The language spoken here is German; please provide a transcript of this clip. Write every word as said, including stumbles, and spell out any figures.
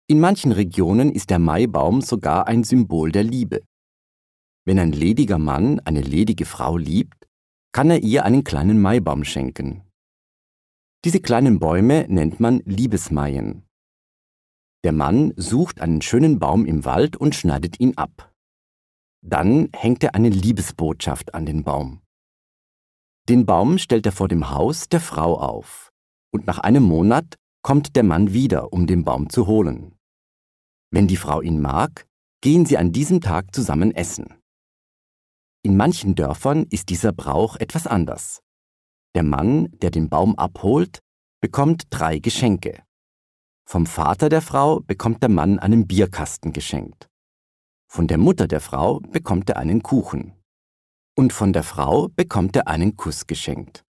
In manchen Regionen ist der Maibaum sogar ein Symbol der Liebe. Wenn ein lediger Mann eine ledige Frau liebt, kann er ihr einen kleinen Maibaum schenken. Diese kleinen Bäume nennt man Liebesmaien. Der Mann sucht einen schönen Baum im Wald und schneidet ihn ab. Dann hängt er eine Liebesbotschaft an den Baum. Den Baum stellt er vor dem Haus der Frau auf, und nach einem Monat kommt der Mann wieder, um den Baum zu holen. Wenn die Frau ihn mag, gehen sie an diesem Tag zusammen essen. In manchen Dörfern ist dieser Brauch etwas anders. Der Mann, der den Baum abholt, bekommt drei Geschenke. Vom Vater der Frau bekommt der Mann einen Bierkasten geschenkt. Von der Mutter der Frau bekommt er einen Kuchen. Und von der Frau bekommt er einen Kuss geschenkt.